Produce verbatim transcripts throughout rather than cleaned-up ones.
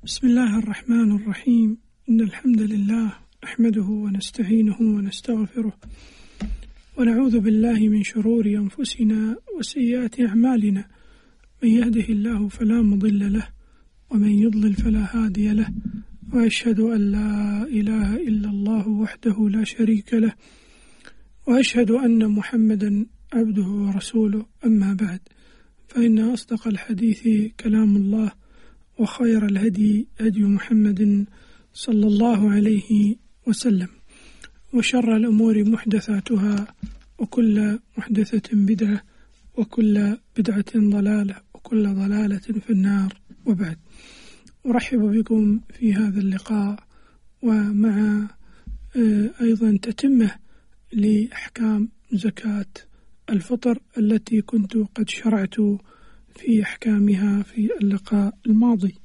بسم الله الرحمن الرحيم. إن الحمد لله نحمده ونستعينه ونستغفره ونعوذ بالله من شرور أنفسنا وسيئات أعمالنا، من يهده الله فلا مضل له ومن يضلل فلا هادي له، وأشهد أن لا إله إلا الله وحده لا شريك له، وأشهد أن محمدا عبده ورسوله. أما بعد، فإن أصدق الحديث كلام الله، وخير الهدي هدي محمد صلى الله عليه وسلم، وشر الأمور محدثاتها، وكل محدثة بدعة، وكل بدعة ضلالة، وكل ضلالة في النار. وبعد، أرحب بكم في هذا اللقاء، ومع أيضا تتمة لأحكام زكاة الفطر التي كنت قد شرعت في أحكامها في اللقاء الماضي،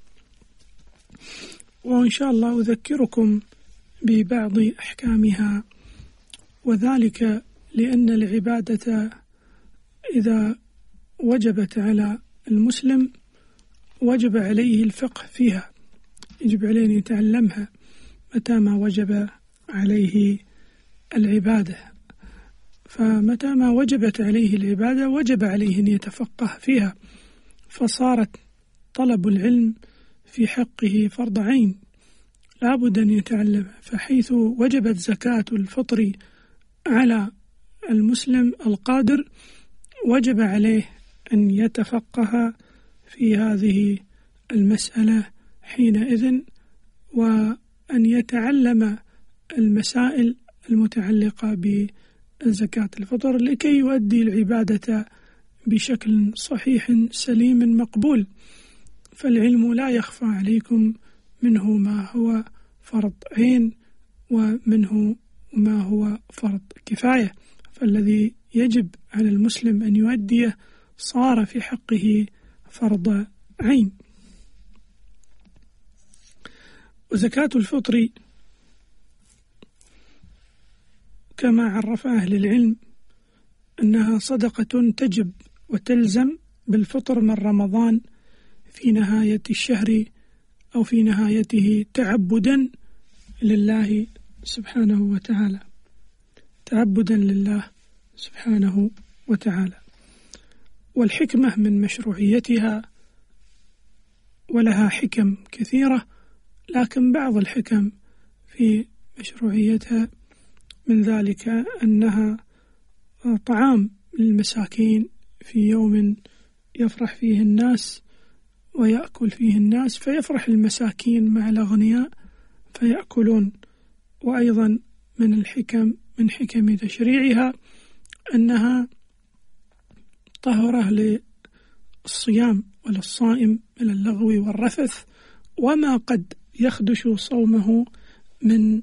وإن شاء الله أذكركم ببعض أحكامها، وذلك لأن العبادة إذا وجبت على المسلم وجب عليه الفقه فيها، يجب عليه أن يتعلمها متى ما وجب عليه العبادة. فمتى ما وجبت عليه العبادة وجب عليه أن يتفقه فيها، فصارت طلب العلم في حقه فرض عين، لا بد أن يتعلم. فحيث وجبت زكاة الفطر على المسلم القادر، وجب عليه أن يتفقه في هذه المسألة حينئذ، وأن يتعلم المسائل المتعلقة بزكاة الفطر لكي يؤدي العبادة بشكل صحيح سليم مقبول. فالعلم لا يخفى عليكم، منه ما هو فرض عين ومنه ما هو فرض كفاية، فالذي يجب على المسلم أن يؤديه صار في حقه فرض عين. وزكاة الفطر كما عرف أهل العلم أنها صدقة تجب وتلزم بالفطر من رمضان في نهاية الشهر أو في نهايته، تعبدا لله سبحانه وتعالى، تعبدا لله سبحانه وتعالى. والحكمة من مشروعيتها، ولها حكم كثيرة، لكن بعض الحكم في مشروعيتها من ذلك أنها طعام للمساكين في يوم يفرح فيه الناس ويأكل فيه الناس، فيفرح المساكين مع الأغنياء فيأكلون. وأيضا من الحكم من حكم تشريعها أنها طهرة للصيام وللصائم من اللغو والرفث وما قد يخدش صومه من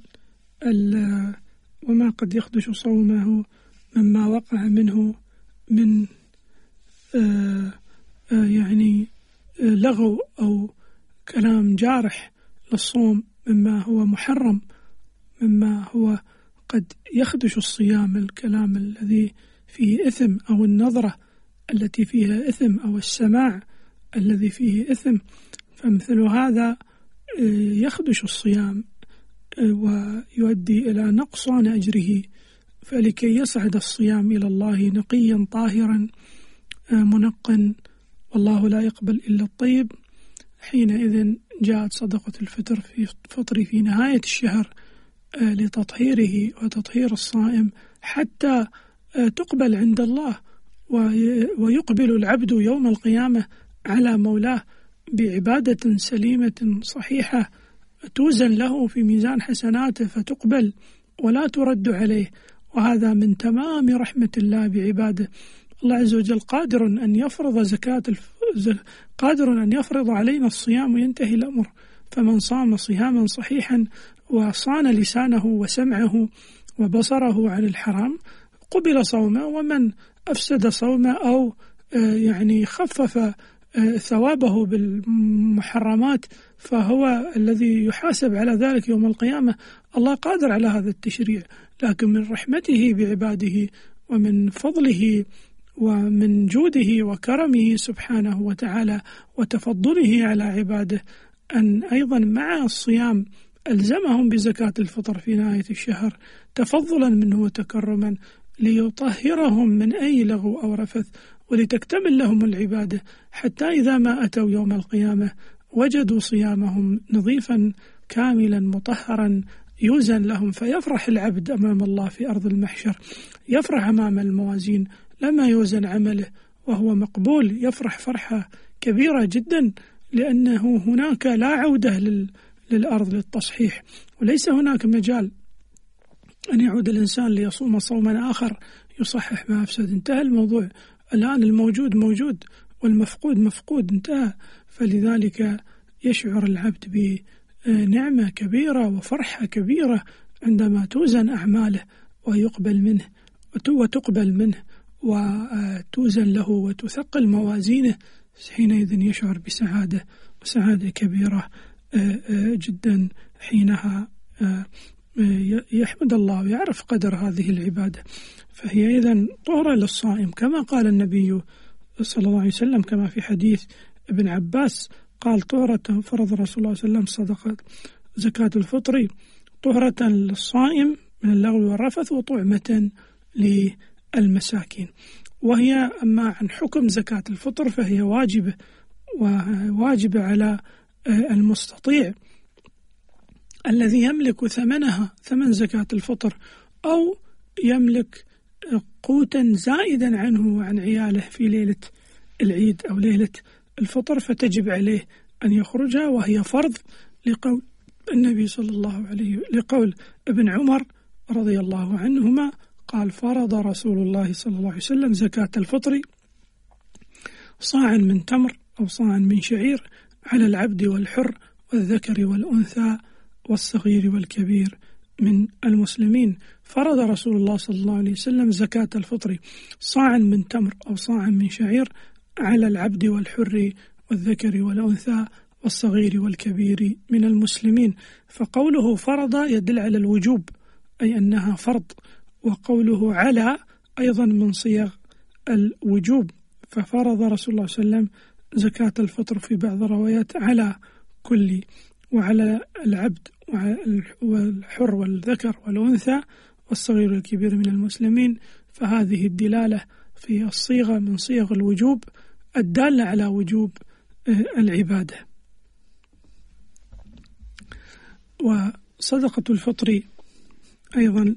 وما قد يخدش صومه مما وقع منه من آآ آآ يعني لغو أو كلام جارح للصوم، مما هو محرم، مما هو قد يخدش الصيام، الكلام الذي فيه إثم، أو النظرة التي فيها إثم، أو السماع الذي فيه إثم، فمثل هذا يخدش الصيام ويؤدي إلى نقصان أجره. فلكي يصعد الصيام إلى الله نقيا طاهرا منقا، والله لا يقبل إلا الطيب، حينئذ جاءت صدقة الفطر في فطر في نهاية الشهر لتطهيره وتطهير الصائم حتى تقبل عند الله، ويقبل العبد يوم القيامة على مولاه بعبادة سليمة صحيحة توزن له في ميزان حسناته فتقبل ولا ترد عليه. وهذا من تمام رحمة الله بعباده. الله عز وجل قادر أن يفرض زكاة الف... قادر أن يفرض علينا الصيام وينتهي الأمر، فمن صام صياما صحيحا وصان لسانه وسمعه وبصره عن الحرام قبل صومه، ومن أفسد صومه أو يعني خفف ثوابه بالمحرمات فهو الذي يحاسب على ذلك يوم القيامة. الله قادر على هذا التشريع، لكن من رحمته بعباده ومن فضله ومن جوده وكرمه سبحانه وتعالى وتفضله على عباده أن أيضا مع الصيام ألزمهم بزكاة الفطر في نهاية الشهر تفضلا منه وتكرما ليطهرهم من أي لغو أو رفث، ولتكتمل لهم العبادة، حتى إذا ما أتوا يوم القيامة وجدوا صيامهم نظيفا كاملا مطهرا يوزن لهم، فيفرح العبد أمام الله في أرض المحشر، يفرح أمام الموازين لما يوزن عمله وهو مقبول، يفرح فرحة كبيرة جدا، لأنه هناك لا عودة للأرض للتصحيح، وليس هناك مجال أن يعود الإنسان ليصوم صوما آخر يصحح ما أفسد. انتهى الموضوع، الآن الموجود موجود والمفقود مفقود، انتهى. فلذلك يشعر العبد بنعمة كبيرة وفرحة كبيرة عندما توزن أعماله ويقبل منه وتقبل منه وتوزن له وتثقل موازينه، حينئذ يشعر بسعادة وسعادة كبيرة جدا. حينها يحمد الله ويعرف قدر هذه العبادة، فهي إذن طهرة للصائم، كما قال النبي صلى الله عليه وسلم، كما في حديث ابن عباس قال: طهرة فرض رسول الله صلى الله عليه وسلم صدقة زكاة الفطر طهرة للصائم من اللغو والرفث وطعمة للمساكين. وهي أما عن حكم زكاة الفطر فهي واجبة، وواجبة على المستطيع الذي يملك ثمنها، ثمن زكاة الفطر، أو يملك قوتا زائدا عنه وعن عياله في ليلة العيد أو ليلة الفطر، فتجب عليه أن يخرجها، وهي فرض لقول النبي صلى الله عليه لقول ابن عمر رضي الله عنهما قال: فرض رسول الله صلى الله عليه وسلم زكاة الفطر صاعا من تمر أو صاعا من شعير على العبد والحر والذكر والأنثى والصغير والكبير من المسلمين. فرض رسول الله صلى الله عليه وسلم زكاة الفطر صاعا من تمر أو صاعا من شعير على العبد والحر والذكر والأنثى والصغير والكبير من المسلمين. فقوله فرض يدل على الوجوب، أي أنها فرض، وقوله على أيضا من صيغ الوجوب، ففرض رسول الله صلى الله عليه وسلم زكاة الفطر في بعض الروايات على كل، وعلى العبد والحر والذكر والأنثى والصغير والكبير من المسلمين. فهذه الدلالة في الصيغة من صيغ الوجوب الدالة على وجوب العبادة. وصدقة الفطر أيضا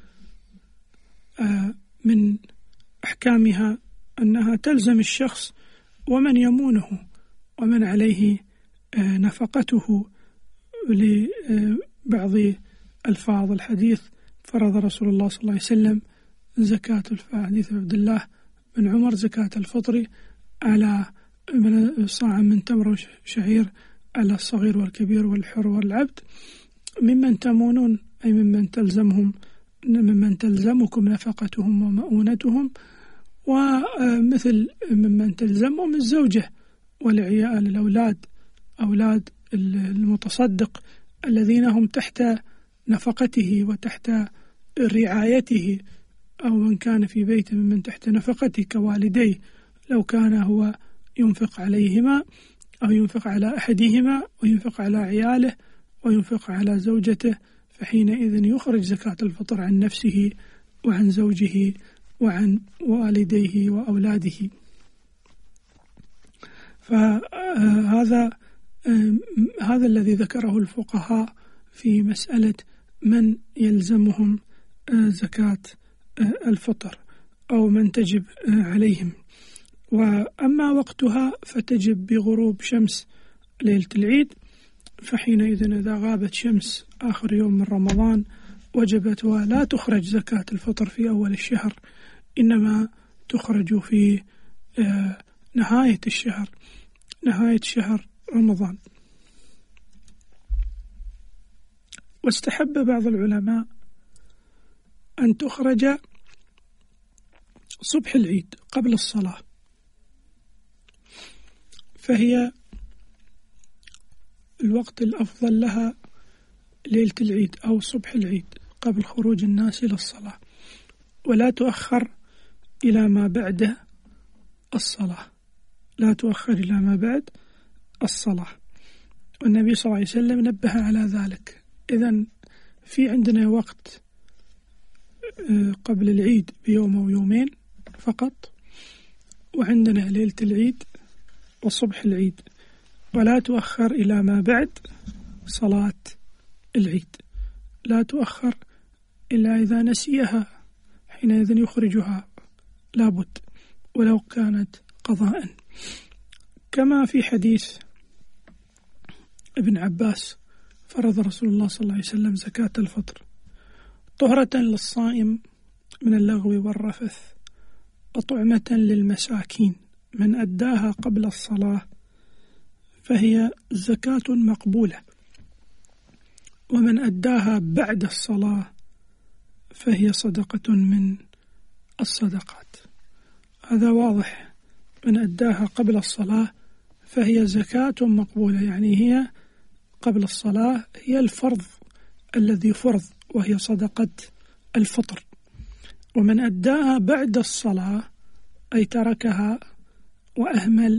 من أحكامها أنها تلزم الشخص ومن يمونه ومن عليه نفقته، لبعض ألفاظ الحديث: فرض رسول الله صلى الله عليه وسلم زكاة حديث عبد الله بن عمر زكاة الفطر على صاع من تمر وشعير على الصغير والكبير والحر والعبد ممن تمونون، أي ممن تلزمهم ممن تلزمكم نفقتهم ومؤونتهم، ومثل ممن تلزمهم الزوجة والعيال الأولاد، أولاد المتصدق الذين هم تحت نفقته وتحت رعايته، أو من كان في بيت ممن تحت نفقته كوالديه، لو كان هو ينفق عليهما أو ينفق على أحدهما وينفق على عياله وينفق على زوجته، فحينئذ يخرج زكاة الفطر عن نفسه وعن زوجه وعن والديه وأولاده. فهذا هذا الذي ذكره الفقهاء في مسألة من يلزمهم زكاة الفطر أو من تجب عليهم. وأما وقتها فتجب بغروب شمس ليلة العيد، فحينئذ إذا غابت شمس آخر يوم من رمضان وجبت، ولا تخرج زكاة الفطر في أول الشهر، إنما تخرج في نهاية الشهر، نهاية شهر رمضان. واستحب بعض العلماء أن تخرج صبح العيد قبل الصلاة، فهي الوقت الأفضل لها ليلة العيد أو صبح العيد قبل خروج الناس إلى الصلاة، ولا تؤخر إلى ما بعد الصلاة، لا تؤخر إلى ما بعد الصلاة. والنبي صلى الله عليه وسلم نبه على ذلك. إذن في عندنا وقت قبل العيد بيوم أو يومين فقط، وعندنا ليلة العيد وصبح العيد، ولا تؤخر إلى ما بعد صلاة العيد، لا تؤخر إلا إذا نسيها، حينئذ يخرجها لابد ولو كانت قضاء. كما في حديث ابن عباس: فرض رسول الله صلى الله عليه وسلم زكاة الفطر طهرة للصائم من اللغو والرفث وطعمة للمساكين، من أداها قبل الصلاة فهي زكاة مقبولة، ومن أداها بعد الصلاة فهي صدقة من الصدقات. هذا واضح، من أداها قبل الصلاة فهي زكاة مقبولة، يعني هي قبل الصلاة هي الفرض الذي فرض، وهي صدقة الفطر. ومن أداها بعد الصلاة أي تركها وأهمل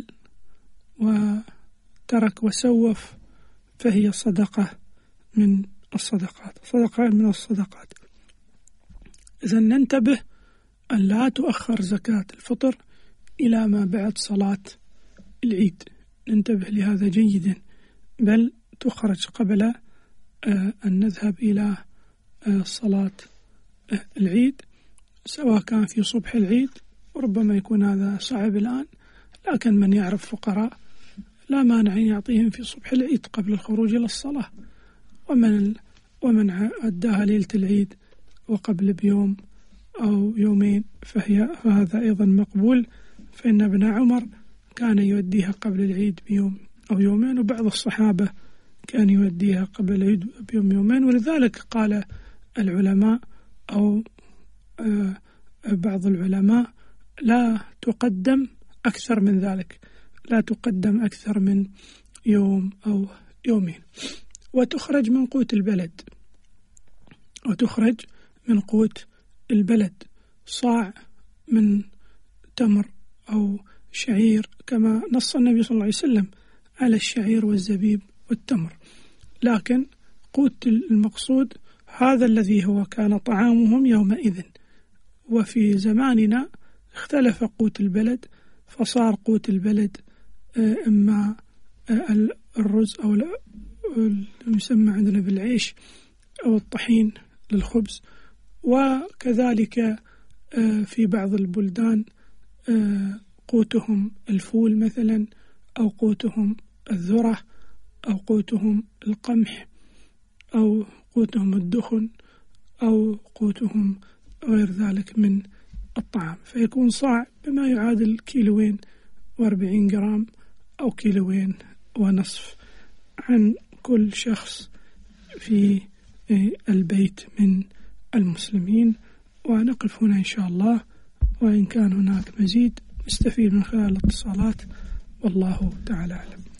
وترك وسوف فهي صدقة من الصدقات، صدقة من الصدقات. إذن ننتبه أن لا تؤخر زكاة الفطر إلى ما بعد صلاة العيد، ننتبه لهذا جيدا، بل تخرج قبل أن نذهب إلى صلاة العيد، سواء كان في صبح العيد، وربما يكون هذا صعب الآن، لكن من يعرف فقراء لا مانع أن يعطيهم في صبح العيد قبل الخروج إلى الصلاة. ومن ومن أداها ليلة العيد وقبل بيوم أو يومين فهي فهذا أيضا مقبول، فإن ابن عمر كان يوديها قبل العيد بيوم أو يومين، وبعض الصحابة كان يوديها قبل العيد بيوم يومين. ولذلك قال العلماء أو بعض العلماء: لا تقدم أكثر من ذلك، لا تقدم أكثر من يوم أو يومين. وتخرج من قوت البلد، وتخرج من قوت البلد صاع من تمر أو شعير، كما نص النبي صلى الله عليه وسلم على الشعير والزبيب والتمر، لكن قوت المقصود هذا الذي هو كان طعامهم يومئذ. وفي زماننا اختلف قوت البلد، فصار قوت البلد إما الرز أو المسمى عندنا بالعيش أو الطحين للخبز، وكذلك في بعض البلدان قوتهم الفول مثلا، أو قوتهم الذرة، أو قوتهم القمح، أو قوتهم الدخن، أو قوتهم غير ذلك من الطعام، فيكون صاع بما يعادل كيلوين واربعين جرام أو كيلوين ونصف عن كل شخص في البيت من المسلمين. ونقف هنا إن شاء الله، وإن كان هناك مزيد نستفيد من خلال الاتصالات، والله تعالى أعلم.